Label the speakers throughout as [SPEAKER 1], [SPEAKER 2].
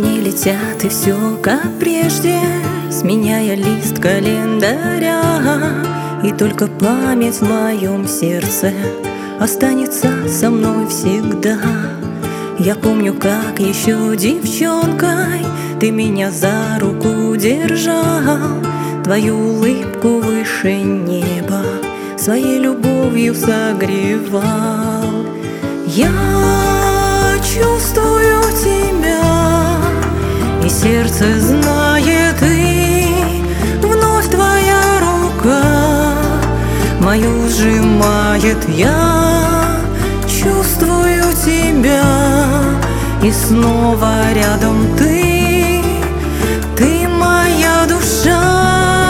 [SPEAKER 1] дни летят, и все как прежде, сменяя лист календаря. И только память в моем сердце останется со мной всегда. Я помню, как еще девчонкой ты меня за руку держал, твою улыбку выше неба своей любовью согревал. Я чувствую тебя, и сердце знает, и вновь твоя рука мою сжимает. Я чувствую тебя, и снова рядом ты моя душа.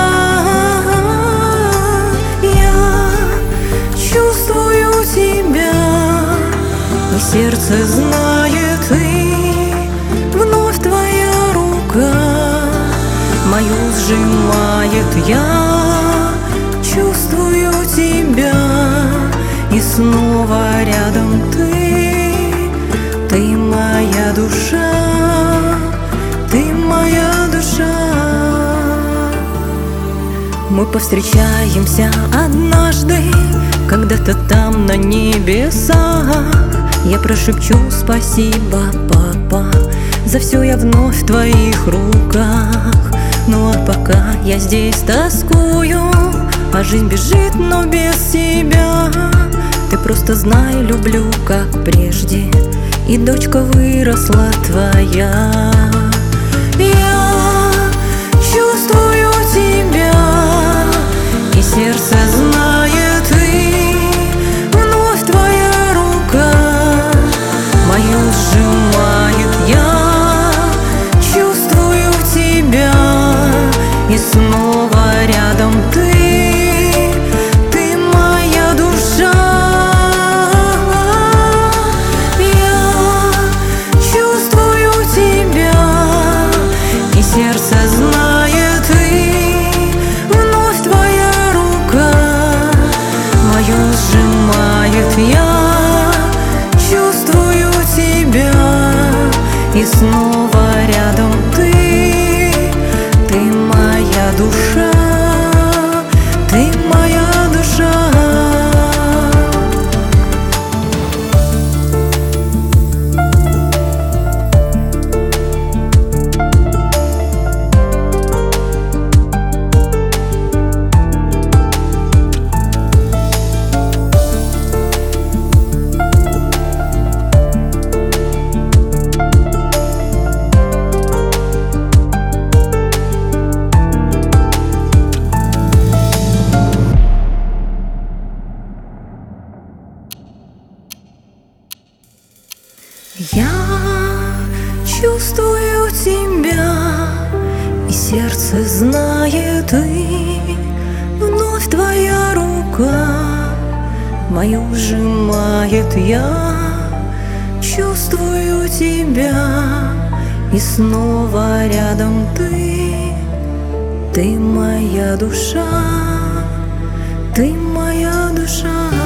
[SPEAKER 1] Сердце знает, и вновь твоя рука мою сжимает. Я чувствую тебя, и снова рядом ты моя душа, ты моя душа. Мы повстречаемся однажды, когда-то там на небесах. Я прошепчу спасибо, папа, за все я вновь в твоих руках. Ну а пока я здесь тоскую, а жизнь бежит, но без тебя. Ты просто знай, люблю как прежде, и дочка выросла твоя. Я чувствую тебя, и сердце знает, сжимает. Я чувствую тебя, и снова рядом ты моя душа. Я чувствую тебя, и сердце знает, и вновь твоя рука мою сжимает. Я чувствую тебя, и снова рядом ты моя душа, ты моя душа. Я чувствую тебя, и сердце знает, и вновь твоя рука мою сжимает. Я чувствую тебя, и снова рядом ты моя душа, ты моя душа.